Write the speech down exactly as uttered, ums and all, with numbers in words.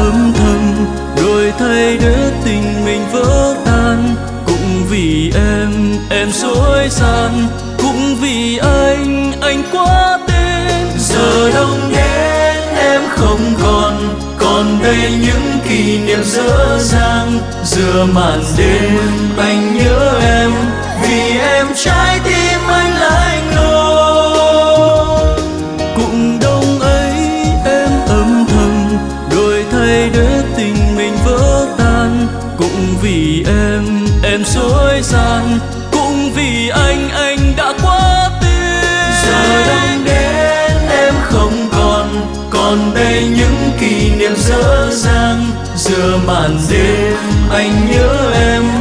âm thầm đổi thay để tình mình vỡ tan. Cũng vì em, em dối gian, cũng vì anh, anh quá tên. Giờ đông đến em không còn, còn đây những kỷ niệm dở dang. Giữa màn đêm anh nhớ em, vì em trái tim anh lạnh lùng. Cũng đông ấy em âm thầm đổi thay để tình mình vỡ tan. Cũng vì em, em dối gian, cũng vì anh, anh đã quá tin. Giờ đông đến em không còn, còn đây những kỷ niệm dở dang. Giữa màn đêm anh nhớ em,